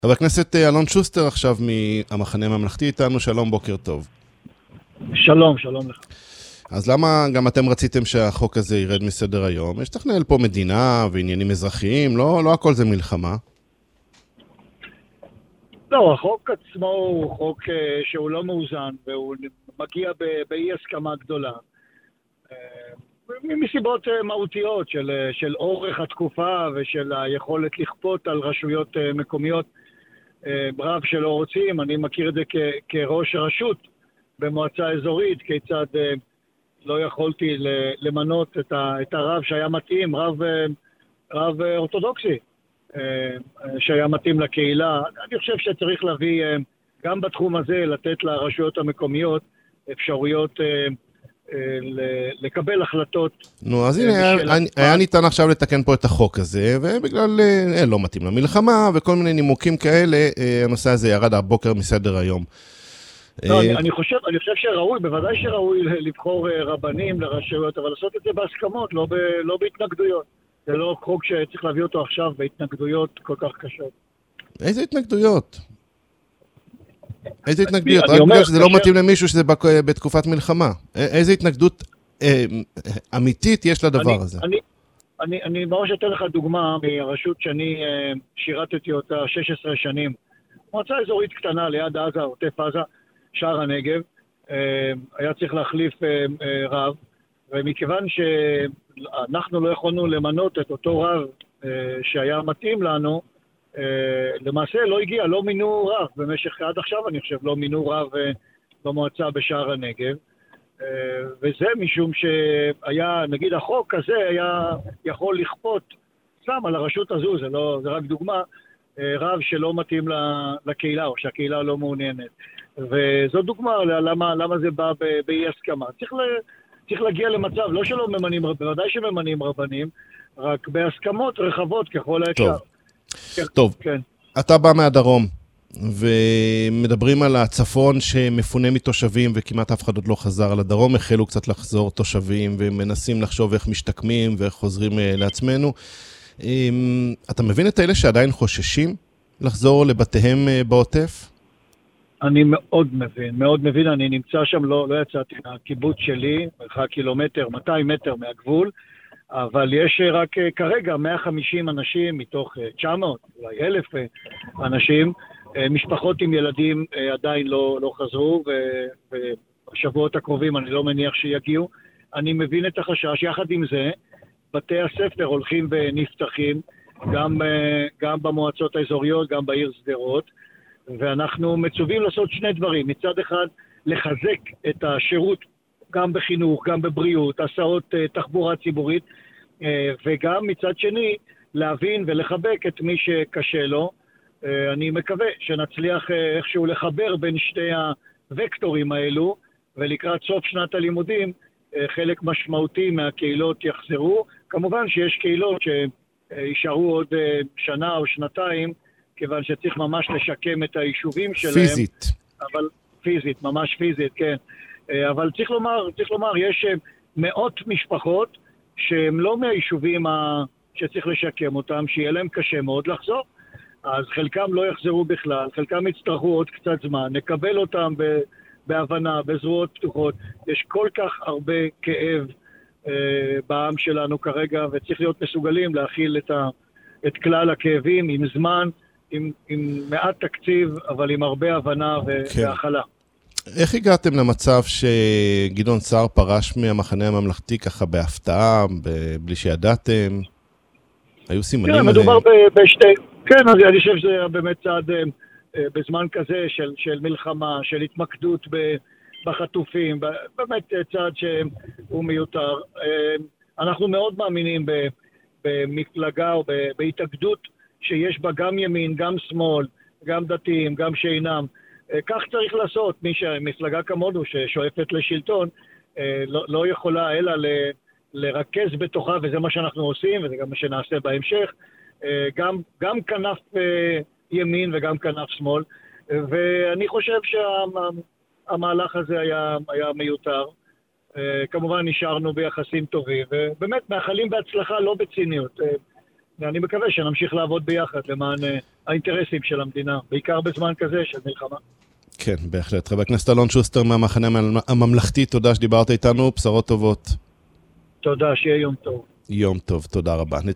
חבר הכנסת אלון שוסטר עכשיו מהמחנה הממלכתי איתנו, שלום, בוקר טוב. שלום, שלום לך. אז למה גם אתם רציתם שהחוק הזה ירד מסדר היום? יש תכנן פה מדינה ועניינים אזרחיים, לא הכל זה מלחמה. לא, החוק עצמו הוא חוק שהוא לא מאוזן, והוא מגיע באי הסכמה גדולה. מסיבות מהותיות של אורך התקופה ושל היכולת לכפות על רשויות מקומיות רב שלא רוצים. אני מכיר את זה כראש רשות במועצה אזורית, כיצד לא יכולתי למנות את הרב שהיה מתאים, רב אורתודוקסי שהיה מתאים לקהילה. אני חושב שצריך להביא גם בתחום הזה, לתת לרשויות המקומיות אפשרויות לקבל החלטות. נו, אז הנה, היה ניתן עכשיו לתקן פה את החוק הזה, ובגלל לא מתאים למלחמה וכל מיני נימוקים כאלה, הנושא הזה ירד הבוקר מסדר היום. לא, אני חושב שראוי, בוודאי שראוי לבחור רבנים לרשויות, אבל לעשות את זה בהסכמות, לא בהתנגדויות. זה לא חוק שצריך להביא אותו עכשיו בהתנגדויות כל כך קשות. איזה התנגדויות? איזה התנגדויות? רק בגלל שזה לא מתאים למישהו שזה בתקופת מלחמה. איזה התנגדות אמיתית יש לדבר הזה? אני ממש אתן לך דוגמה מהרשות שאני שירתתי אותה 16 שנים. מועצה אזורית קטנה ליד עזה, עוטף עזה, שער הנגב. היה צריך להחליף רב, ומכיוון שאנחנו לא יכולנו למנות את אותו רב שהיה מתאים לנו, למעשה לא מינו רב במשך עד עכשיו, אני חושב, לא מינו רב במועצה בשער הנגב, וזה משום שהיה, נגיד החוק הזה היה יכול לכפות סתם על הרשות הזו, זה רק דוגמה, רב שלא מתאים לקהילה או שהקהילה לא מעוניינת, וזו דוגמה למה זה בא באי הסכמה. צריך להגיע למצב, לא שלא ממנים, בוודאי שממנים רבנים, רק בהסכמות רחבות ככל האפשר. טוב, כן. אתה בא מהדרום, ומדברים על הצפון שמפונה מתושבים, וכמעט אף אחד עוד לא חזר. על הדרום החלו קצת לחזור תושבים, ומנסים לחשוב איך משתקמים ואיך חוזרים לעצמנו. אתה מבין את האלה שעדיין חוששים לחזור לבתיהם בעוטף? אני מאוד מבין, אני נמצא שם, לא יצאתי מהקיבוץ שלי, מרחק קילומטר, 200 מטר מהגבול, אבל יש רק כרגע 150 אנשים מתוך 900, אולי 1,000 אנשים, משפחות עם ילדים עדיין לא חזרו, ובשבועות הקרובים אני לא מניח שיגיעו. אני מבין את החשש, יחד עם זה, בתי הספר הולכים ונפתחים, גם במועצות האזוריות, גם בעיר שדרות, ואנחנו מצווים לעשות שני דברים. מצד אחד, לחזק את השירות גם בחינוך, גם בבריאות, הסעות תחבורה ציבורית, וגם מצד שני, להבין ולחבק את מי שקשה לו. אני מקווה שנצליח איכשהו לחבר בין שתי הוקטורים האלו, ולקראת סוף שנת הלימודים, חלק משמעותי מהקהילות יחזרו. כמובן שיש קהילות שישארו עוד שנה או שנתיים, כיוון שצריך ממש לשקם את היישובים שלהם. פיזית. אבל פיזית, ממש פיזית, כן. אבל צריך לומר, יש מאות משפחות שהם לא מהיישובים שצריך לשקם אותם, שיהיה להם קשה מאוד לחזור. אז חלקם לא יחזרו בכלל, חלקם יצטרכו עוד קצת זמן, נקבל אותם בהבנה, בזרועות פתוחות. יש כל כך הרבה כאב בעם שלנו כרגע, וצריך להיות מסוגלים להכיל את כלל הכאבים עם זמן, עם מעט תקציב, אבל עם הרבה הבנה והכלה. איך הגעתם למצב שגדעון סער פרש מהמחנה הממלכתי ככה בהפתעה, בלי שידעתם? היו סימנים? כן, מדובר בשתי... כן, אז אני חושב שזה באמת צעד בזמן כזה של מלחמה, של התמקדות בחטופים, באמת צעד שהוא מיותר. אנחנו מאוד מאמינים במפלגה או בהתאגדות שיש בה גם ימין, גם שמאל, גם דתיים, גם שאינם. כך צריך לעשות. מפלגה כמונו ששואפת לשלטון לא יכולה אלא לרכז בתוכה, וזה מה שאנחנו עושים, וזה גם מה שנעשה בהמשך, גם כנף ימין וגם כנף שמאל, ואני חושב שהמהלך הזה היה מיותר. כמובן נשארנו ביחסים טובים, ובאמת מאחלים בהצלחה, לא בציניות. ואני מקווה שנמשיך לעבוד ביחד למען האינטרסים של המדינה, בעיקר בזמן כזה של מלחמה. כן, בהחלט. חבר הכנסת אלון שוסטר מהמחנה הממלכתי, תודה שדיברת איתנו, בשורות טובות. תודה, שיהיה יום טוב. יום טוב, תודה רבה.